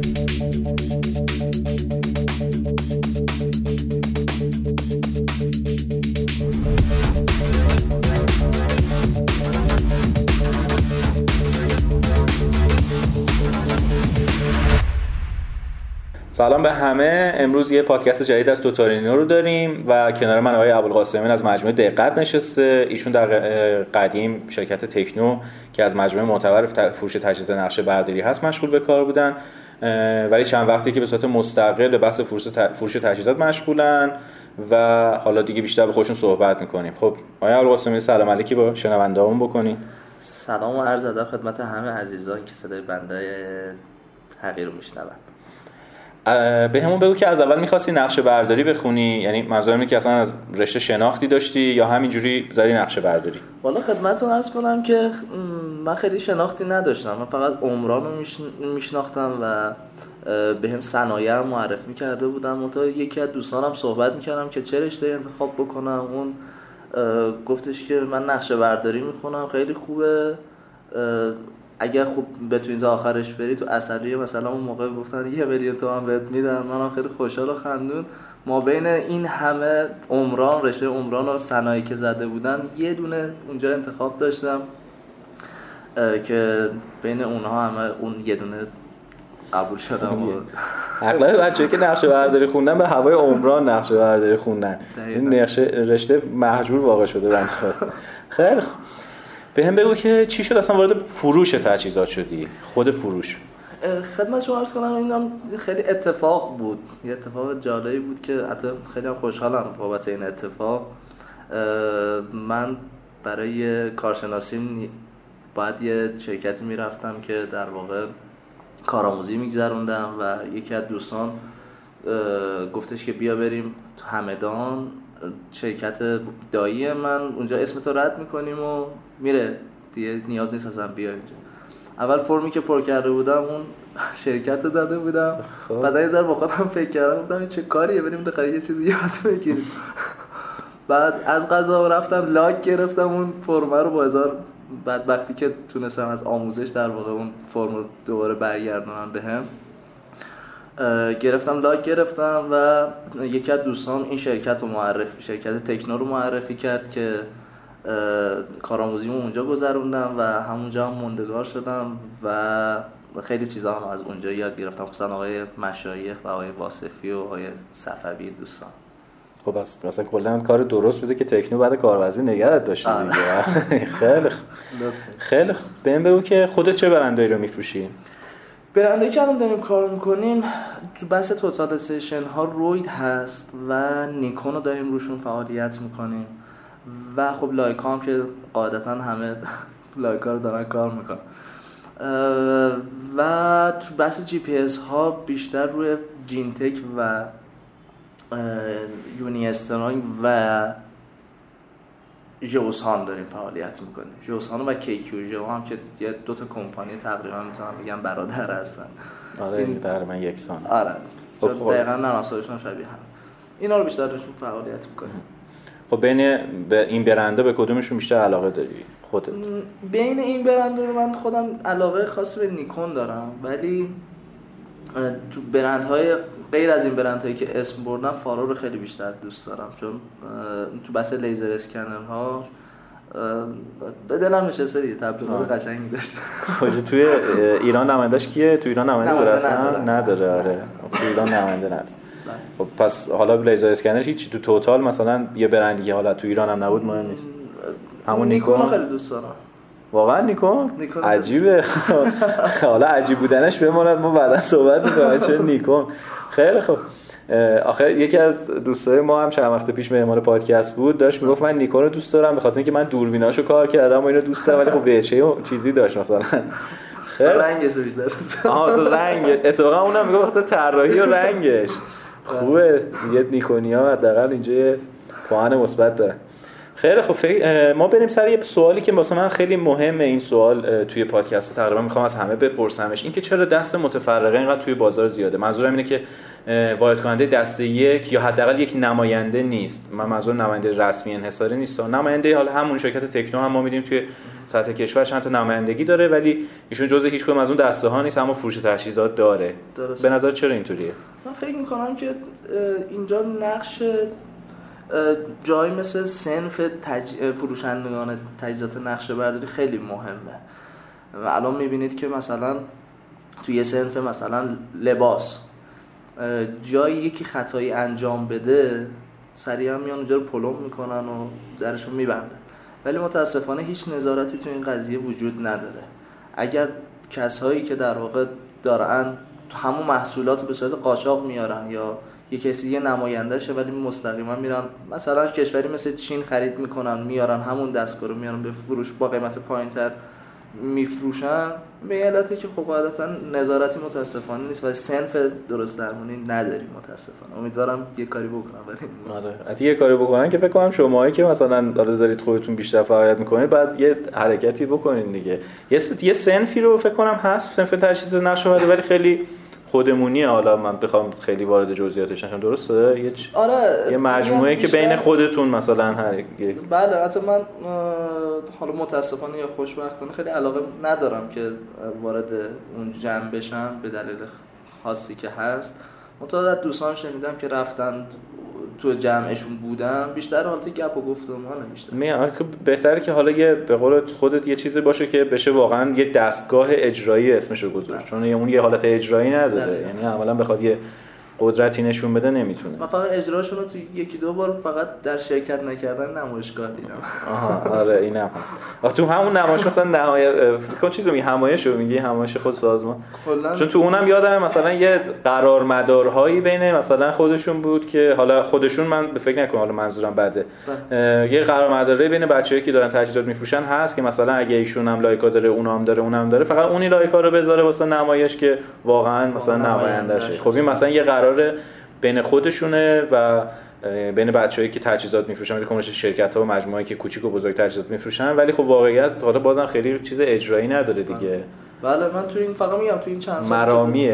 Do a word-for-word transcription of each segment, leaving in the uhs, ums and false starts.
سلام به همه. امروز یه پادکست جدید از توتالینو رو داریم و کنار من آقای ابوالقاسمیان از مجموعه دقت نشسته. ایشون در قدیم شرکت تکنو که از مجموعه معتبر فروش تجهیزات نقشه برداری هست مشغول به کار بودن، ولی چند وقتی که به صورت مستقل به بحث فروش تجهیزات مشغولن و حالا دیگه بیشتر به خودشون صحبت میکنیم. خب آقای ابوالقاسمیان سلام علیکی با شنونده‌هامون بکنین. سلام و عرض ادب خدمت همه عزیزان که صدای بنده حقیر رو میشنوند. به همون بگو که از اول می‌خواستی نقشه برداری بخونی، یعنی منظورم اینه که اصلا از رشته شناختی داشتی یا همینجوری زدی نقشه برداری؟ والا خدمتتون عرض کنم که من خیلی شناختی نداشتم، من فقط عمران رو میشناختم و به هم صنایع هم معرفی کرده بودم. منتها یکی از دوستانم صحبت میکردم که چه رشته انتخاب بکنم، اون گفتش که من نقشه برداری میخونم خیلی خوبه، اگر خوب بتونی تا آخرش بری تو اصلیه مثلا اون موقع گفتن یه میلیون تومان بهت میدن. منم خیلی خوشحال و خندون. ما بین این همه عمران رشته عمران و صنایع که زده بودن یه دونه اونجا انتخاب داشتم که بین اونها همه اون یه دونه قبول شدم. اغلب بچه‌ها که نقشه برداری خوندن به هوای عمران نقشه برداری خوندن، این نقشه رشته مهجور واقع شده بنده خدا. خیلی خوب، به هم بگو که چی شد اصلا وارد فروش تجهیزات شدی؟ خود فروش خدمت شما عرض کنم اینم خیلی اتفاق بود، یه اتفاق جالبی بود که حتی خیلی هم خوشحالم بابت این اتفاق. من برای کارشناسی باید یه شرکتی میرفتم که در واقع کارآموزی میگذروندم و یکی از دوستان گفتش که بیا بریم تو همدان، شرکت دایی من اونجا اسمتو رد میکنیم و میره دیگه، نیاز نیست اصلا بیا اینجا. اول فرمی که پر کرده بودم اون شرکت رو داده بودم، بعد یه ذره با خودم فکر کردم گفتم چه کاریه، بریم بخره یه چیزی یاد بگیریم. بعد از قضا رفتم لاگ گرفتم اون فرم رو با هزار، بعد وقتی که تونستم از آموزش در واقع اون فرم رو دوباره برگردونم بهم، گرفتم لاگ گرفتم و یکی از دوستان این شرکت رو معرفی شرکت تکنو رو معرفی کرد که کارآموزیمو اونجا گذروندم و همونجا هم موندگار شدم و خیلی چیزا هم از اونجا یاد گرفتم، خصوصا آقای مشایخ و آقای واصفی و آقای صفوی دوستان. خب بس مثلا کلا کار درست بوده که تکنو بعد کارورزی نگرت داشته دیگه. خیلی خوب. خیلی خوب، بهم بگو که خودت چه برندایی رو میفروشی؟ برندایی که الان داریم کار میکنیم تو بحث توتال استیشن ها روید هست و نیکون رو داریم روشون فعالیت میکنیم و خب لایکا هم که قاعدتا همه لایکا رو دارن کار میکنن و تو بحث جی پی اس ها بیشتر روی جینتک و یونی استرانگ و ژئوسان داریم فعالیت میکنیم. ژئوسان و کیکیو ژئو هم که یه دو تا کمپانی تقریبا میتونم بگم برادر هستن. آره این تقریبا یکسان. آره چون دقیقاً نرم افزارشون شبیه هم. اینا رو بیشتر روشون فعالیت میکنیم. خب بین به این برندها به کدومشون بیشتر علاقه داری خودت؟ بین این برندها رو من خودم علاقه خاصی به نیکون دارم، ولی تو برندهای غیر از این برندهایی که اسم بردم فارو رو خیلی بیشتر دوست دارم، چون تو بحث لیزر اسکنرها به دلم نشسته دیگه، تبلیغات قشنگی داشت. خب توی ایران نماینده‌اش کیه؟ تو ایران نماینده درسته نداره. آره تو ایران نماینده نداره. خب پس حالا لیزر اسکنر هیچ تو توتال مثلا یه برندی که حالا تو ایران هم نبود مهم نیست. همون نیکون خیلی دوست دارم. واقعا نیکون؟ نیکون عجیبه. حالا عجیب بودنش بماند، ما بعدا صحبت می‌کنیم چه نیکون. خیلی خوب. آخه یکی از دوستای ما هم چند وقت پیش مهمان پادکست بود، داشت میگفت من نیکون رو دوست دارم به خاطر اینکه من دوربیناشو کار کردم و اینو دوست دارم، ولی خب ویچه چیزی داشت مثلا. خیلی رنگش بیشتر دوست دارم. آها اصلا رنگ، اتفاقا اونم میگه وقت طراحی و رنگش خوبه. یه نیکونیا حداقل اینجا پوان مثبت داره. خیلی خب ما بریم سر یه سوالی که واسه من خیلی مهمه. این سوال توی پادکست تقریبا میخوام از همه بپرسمش، این که چرا دست متفرقه اینقدر توی بازار زیاده. منظورم اینه که وارد کننده دست یک یا حداقل یک نماینده نیست. من منظور نماینده رسمی انحصاری نیست، نماینده حالا همون شرکت تکنو هم ما میدیم توی سطح کشور چند تا نمایندگی داره، ولی ایشون جزء هیچ کدوم از اون دسته ها نیست، اما فروش تجهیزات داره. درست. به نظر چرا اینطوریه؟ من فکر میکنم که اینجا نقش جایی مثل صنف تج... فروشندگان تجهیزات نقشه برداری خیلی مهمه. و الان میبینید که مثلا توی یه صنف مثلا لباس جایی یکی خطایی انجام بده سریعا میان اونجا رو پلم میکنن و درشون میبندن، ولی متاسفانه هیچ نظارتی تو این قضیه وجود نداره. اگر کسایی که در واقع دارن همون محصولات به صورت قاچاق میارن یا یه کسی یه نمایندهشه ولی مستقیما میرن مثلا کشوری مثل چین خرید میکنن میارن همون دستگاه رو میارن به فروش با قیمت پایینتر میفروشن، به علتی که خب عادتا نظارتی متاسفانه نیست و صنف درست درمونی نداریم متاسفانه. امیدوارم یه کاری بکنم ولی آره حتی یه کاری بکنن که فکر کنم شماهایی که مثلا داره دارید خودتون بیشتر فعالیت میکنید بعد یه حرکتی بکنین دیگه. یه یه صنفی رو فکر کنم هست، صنف تجهیزات نقشه برداری، ولی خیلی خودمونیه. حالا من بخوام خیلی وارد جزئیاتش نشم، درسته؟ یه چ... آره یه مجموعه که بین خودتون مثلا هر یک. بله حتی من حالا متاسفانه یا خوشبختانه خیلی علاقه ندارم که وارد اون جمع بشم به دلیل خاصی که هست. متعدد دوستان شنیدم که رفتن تو جمعشون بودن، بیشتر حالت گپ و گفتمانه بیشتر. میگم بهتره که حالا یه به قول خودت یه چیزی باشه که بشه واقعا یه دستگاه اجرایی اسمش رو گذاشت، چون اون یه حالت اجرایی نداره، یعنی عملاً بخواد یه قدرتی نشون بده نمیتونه. من فقط اجراشون رو تو یکی دو بار فقط در شرکت نکردن نمایشگاه دیدم. آها آره اینم هست. آخه تو همون نمایش مثلا نمایش فکر چیزو میگی همایش رو میگی همایش خود سازمان، چون تو اونم یادم مثلا یه قرارمدارهایی بین مثلا خودشون بود که حالا خودشون من به فکر نکنم حالا منظورم بده، یه قرارمداری بین بچه‌ای که دارن تجهیزات میفروشن هست که مثلا اگه ایشون هم لایکا داره اونم داره اونم داره فقط اونی لایکا رو بذاره واسه نمایش که واقعا مثلا نمایندشه. خب این مثلا یه قرار بین خودشونه و بین بچه‌ای که تجهیزات میفروشن، ولی کمرش شرکت‌ها و مجموعه‌ای که کوچیک و بزرگ تجهیزات میفروشن، ولی خب واقعیت حالا بازم خیلی چیز اجرایی نداره دیگه. بله من تو این فقط میگم تو این چند سال مرامیه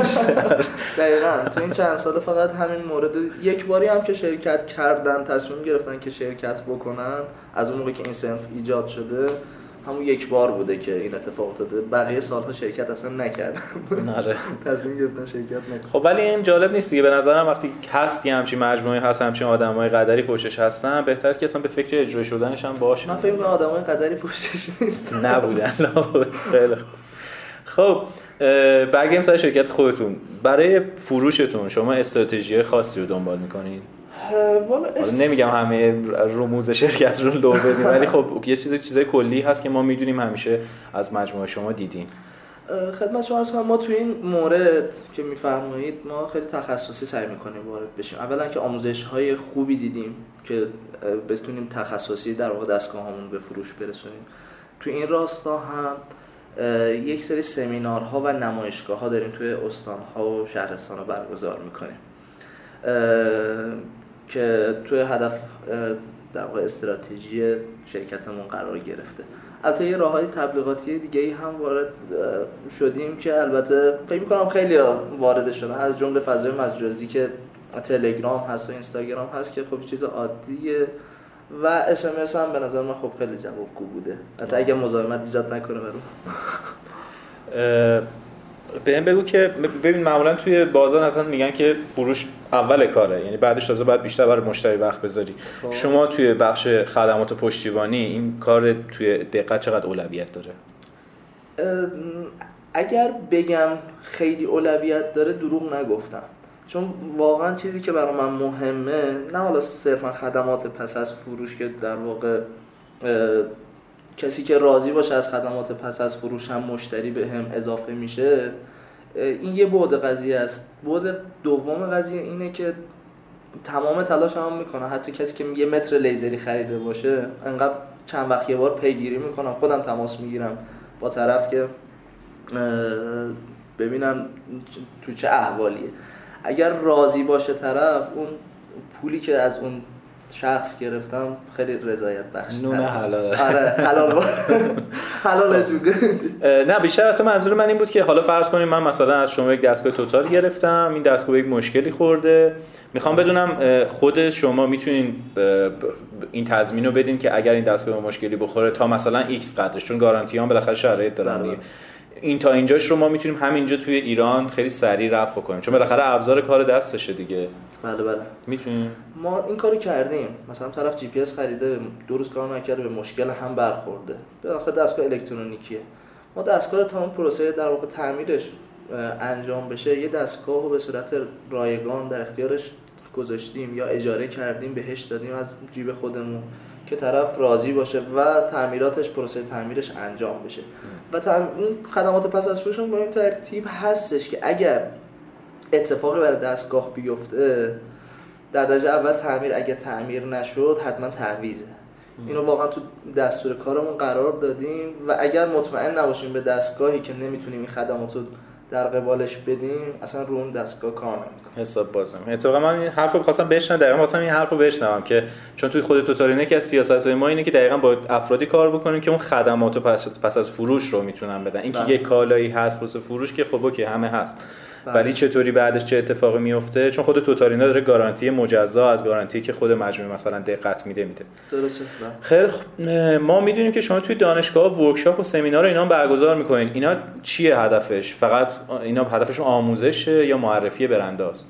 دقیقاً تو این چند سال فقط همین مورد یک باری هم که شرکت کردن تصمیم گرفتن که شرکت بکنن از اون موقعی که این صنف ایجاد شده همون یک بار بوده که این اتفاق افتاده، بقیه سالها شرکت اصلا نکردن. آره تصمیم گرفتن شرکت نکنن. خب ولی این جالب نیست دیگه. به نظرم وقتی هست یه همچین مجموعه هست، همچین آدمای قدری پشتش هستن، بهتر که اصلا به فکر اجرایی شدنش هم باشه. من فکر می‌کنم آدمای قدری پشتش نیستن. نبودن. خیلی خب برگردیم سر شرکت خودتون. برای فروشتون شما استراتژی خاصی رو دنبال می‌کنید؟ والا اس... نمیگم همه رموز شرکت رو لو بدیم، ولی خب یه چیز چیزای کلی هست که ما میدونیم همیشه از مجموعه شما دیدیم. خدمت شما عرض کنم ما تو این مورد که میفرمایید ما خیلی تخصصی سعی میکنیم وارد بشیم. اولا که آموزش‌های خوبی دیدیم که بتونیم تخصصی در واقع دستگاهامون به فروش برسونیم. تو این راستا هم یک سری سمینارها و نمایشگاه‌ها داریم توی استان‌ها و شهرستان‌ها برگزار میکنیم که توی هدف در واقع استراتژی شرکتمون قرار گرفته. البته یه راههای تبلیغاتی دیگه‌ای هم وارد شدیم که البته فکر می‌کنم خیلی وارد شدن، از جمله فضای مجازی که تلگرام هست و اینستاگرام هست که خب چیز عادیه و اس ام اس هم به نظر من خب خیلی جوابگو بوده، حتی اگه مزاحمت ایجاد نکنه برام. به این بگو که ببین معمولا توی بازار اصلا میگن که فروش اول کاره، یعنی بعدش تازه باید بیشتر برای مشتری وقت بذاری. خواه. شما توی بخش خدمات پشتیبانی این کار توی دقت چقدر اولویت داره؟ اگر بگم خیلی اولویت داره دروغ نگفتم، چون واقعا چیزی که برای من مهمه نه حالا صرفا خدمات پس از فروش که در واقع کسی که راضی باشه از خدمات پس از فروش هم مشتری به هم اضافه میشه، این یه بعد قضیه است. بعد دوم قضیه اینه که تمام تلاش هم میکنم، حتی کسی که یه متر لیزری خریده باشه انقدر چند وقت یه بار پیگیری میکنم، خودم تماس میگیرم با طرف که ببینم تو چه احوالیه. اگر راضی باشه طرف، اون پولی که از اون شخص گرفتم خیلی رضایت بخش. نون حلال. آره حلال حلالش بود. نه بیشتر حتی منظور من این بود که حالا فرض کنیم من مثلا از شما یک دستگاه توتال گرفتم، این دستگاه به یک مشکلی خورده، میخوام بدونم خود شما میتونین این تضمین رو بدین که اگر این دستگاه به مشکلی بخوره تا مثلا ایکس قدرش، چون گارانتی هم بالاخره شرایط دارن دیگه، این تا اینجاش رو ما میتونیم همینجا توی ایران خیلی سریع رفع کنیم، چون بالاخره ابزار کار دستشه دیگه. بله بله میتونیم. ما این کارو کردیم، مثلا طرف جی پی اس خریده، دو روز کار نکرده، به مشکل هم برخورده، بالاخره دستگاه الکترونیکیه، ما دستگاه تا اون پروسه در واقع تعمیرش انجام بشه یه دستگاه رو به صورت رایگان در اختیارش گذاشتیم یا اجاره کردیم بهش دادیم از جیب خودمون که طرف راضی باشه و تعمیراتش پروسه تعمیرش انجام بشه و این خدمات پس از فروش با این ترتیب هستش که اگر اتفاقی برای دستگاه بیفته در درجه اول تعمیر، اگه تعمیر نشد حتما تعویضه. اینو واقعا تو دستور کارمون قرار دادیم و اگر مطمئن نباشیم به دستگاهی که نمیتونیم این خدماتو در قبالش بدیم اصلا رو اون دستگاه کار نمیکنه، حساب بازم. اتفاقا من این حرفو خواستم بشنوم، دقیقاً خواستم این حرفو بشنوم که چون توی خود توتالینه که از سیاست‌های ما اینه که دقیقاً با افرادی کار بکنیم که اون خدماتو پس, پس از فروش رو میتونن بدن. اینکه یک کالایی هست واسه فروش که خب اوکی همه هست، ولی چطوری بعدش چه اتفاقی میفته، چون خود توتالینا داره گارانتی مجزا از گارانتی که خود مجموعه مثلا دقت میده میده. درسته. خیلی ما میدونیم که شما توی دانشگاه ورکشاپ و سمینار اینا برگزار میکنین، اینا چیه هدفش؟ فقط اینا هدفشون آموزشه یا معرفی برنداست؟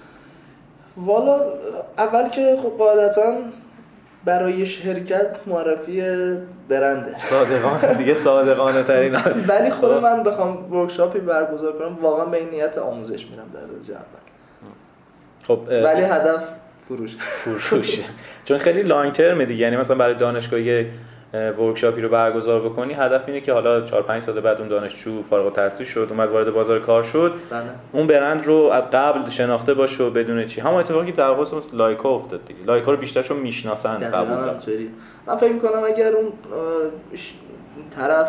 والا اول که خب قاعدتاً برای شرکت معرفی برنده صادقانه دیگه، صادقانه ترین. ولی خود من بخوام ورکشاپی برگزار کنم واقعا به این نیت آموزش میرم در درجه اول. خب ولی هدف فروش فروشه چون خیلی لانگ ترم دیگه، یعنی مثلا برای دانشگاه ورکشاپی رو برگزار بکنی هدف اینه که حالا چهار پنج سال بعد اون دانشجو فارغ التحصیل شد، اومد وارد بازار کار شد، بله. اون برند رو از قبل شناخته باشه و بدونه چی. همون اتفاقی در واقع مثل لایکا افتاد دیگه، لایکا رو بیشتر چون میشناسن قبول دارن. من فکر می‌کنم اگر اون طرف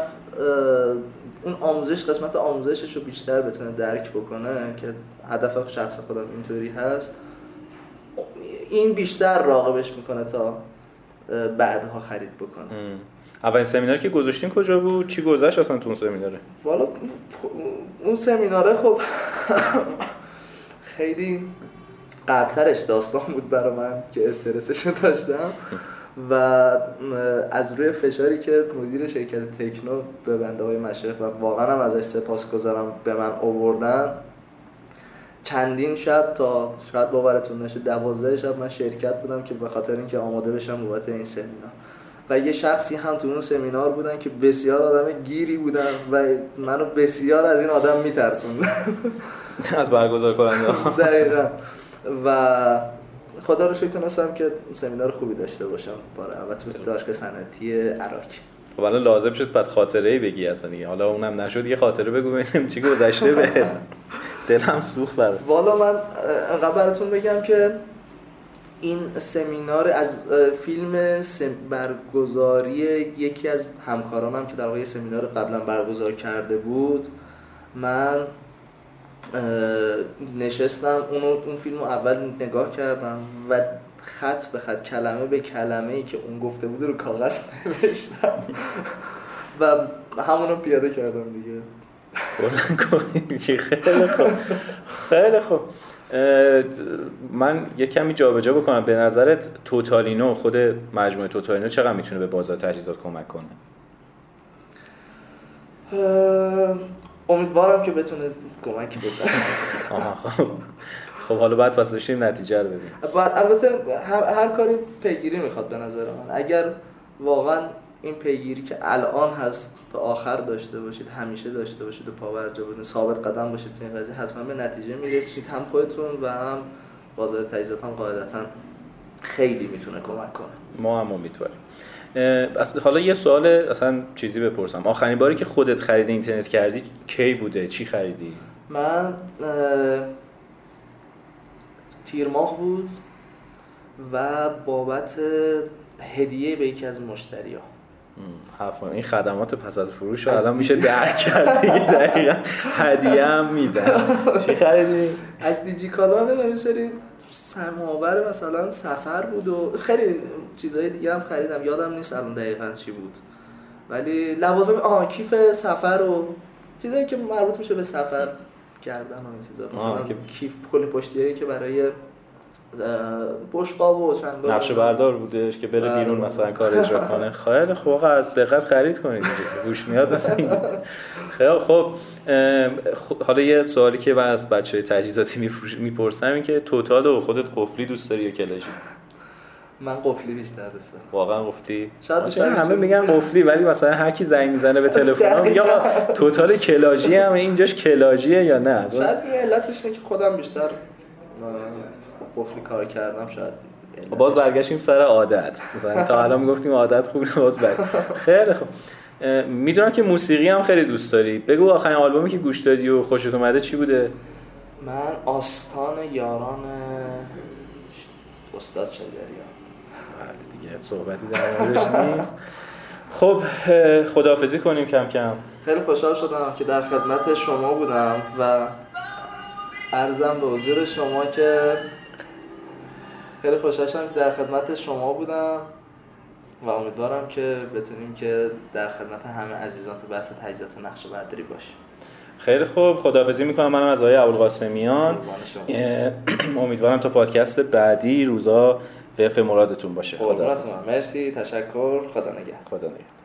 اون آموزش قسمت آموزشش رو بیشتر بتونه درک بکنه که هدف شخص خودم اینطوری هست، این بیشتر راغبش میکنه تا بعدها خرید بکنه. اولین سمیناری که گذاشتین کجا بود؟ چی گذشت اصلا تو اون سمیناره؟ والا اون سمیناره خب خیلی قبلترش داستان بود برای من که استرسش داشتم و از روی فشاری که مدیر شرکت تکنو به بنده های مشرف و واقعا هم ازش سپاسگزارم به من آوردن، چندین شب تا شاید باورتون نشه دوازده شب من شرکت بودم که به خاطر اینکه آماده بشم بابت این سمینار و یه شخصی هم تو اون سمینار بودن که بسیار آدم گیری بودن و منو بسیار از این آدم میترسوندن از برگزار کننده. دقیقاً. و خدا رو شکر تونستم که سمینار خوبی داشته باشم برای البته تو دانشگاه صنعتی عراق. خب الان لازم شد پس خاطره‌ای بگی اصلا دیگه، حالا اونم نشد یه خاطره بگو ببینیم چی گذشته بهت. دلم سوخت برات. والا من قبل براتون بگم که این سمینار از فیلم برگزاری یکی از همکارانم که در واقع سمینار قبلا برگزار کرده بود، من نشستم اونو اون فیلمو اول نگاه کردم و خط به خط کلمه به کلمه ای که اون گفته بود رو کاغذ نوشتم و همونو پیاده کردم دیگه. خیلی خوب خیلی خوب. من یه کمی جابجا بکنم، به نظرت توتالینو، خود مجموعه توتالینو چقدر میتونه به بازار تجهیزات کمک کنه؟ امیدوارم که بتونه کمک بکنه. خب حالا بعد واسه داشتیم نتیجه رو ببینیم. بعد البته هر, هر کاری پیگیری میخواد به نظر من. اگر واقعا این پیگیری که الان هست تا آخر داشته باشید، همیشه داشته باشید و پاورجا بودین، ثابت قدم باشید تو این قضیه، حتما به نتیجه میرسید، هم خودتون و هم بازار تجهیزات هم قاعدتا خیلی میتونه کمک کنه. ما هم امیدواریم. حالا یه سوال اصلا چیزی بپرسم، آخرین باری که خودت خرید اینترنت کردی کی بوده؟ چی خریدی؟ من تیر ماه بود و بابت هدیه به یکی از مشتری‌ها. حرفا این خدمات پس از فروش رو الان میشه درک کرد دیگه. دقیقاً هدیه هم میدن. چی خریدی؟ از دیجیکالا یه سری سماور مثلا سفر بود و خیلی چیزای دیگه هم خریدم، یادم نیست الان دقیقاً چی بود، ولی لوازم آها کیف سفر و چیزایی که مربوط میشه به سفر کردن و این چیزا، مثلا که... کیف کلی پشتیایی که برای بشقاب و چندان نقشه بردار بودش که بره بیرون مثلا کار اجرا کنه. خیلی خوب، از دقت خرید کنید گوش میاد مثلا. خیلی خب حالا یه سوالی که من از بچه‌های تجهیزاتی میپرسم این که توتال و خودت قفلی دوست داری یا کلاژی؟ من قفلی بیشتر دوست دارم. واقعا قفلی؟ شاید همه میگن قفلی، ولی مثلا هر کی زنگ میزنه به تلفن میگه آقا توتال کلاژی هم اینجاش کلاژیه یا نه؟ شاید علتش اینه که خودم بیشتر قفلی کار کردم. شاید باز برگشتیم سر عادت، مثلا تا الان میگفتیم عادت خوبه، باز بعد خیلی خوب. میدونم که موسیقی هم خیلی دوست داری، بگو آخرین آلبومی که گوش دادی و خوشت اومده چی بوده؟ من آستان یاران استاد شجریان. بله دیگه صحبتی در موردش نیست. خب خداحافظی کنیم کم کم. خیلی خوشحال شدم که در خدمت شما بودم و عرضم به حضور شما که خیلی خوشحال شدم که در خدمت شما بودم و امیدوارم که بتونیم که در خدمت همه عزیزان تو بحث تجهیزات نقشه‌برداری باشیم. خیلی خوب، خداحافظی میکنم منم از آقای ابوالقاسمیان. امیدوارم تا پادکست بعدی روزا وفق مرادتون باشه. خدا مرسی، تشکر، خدا نگهدار. خدا نگهدار.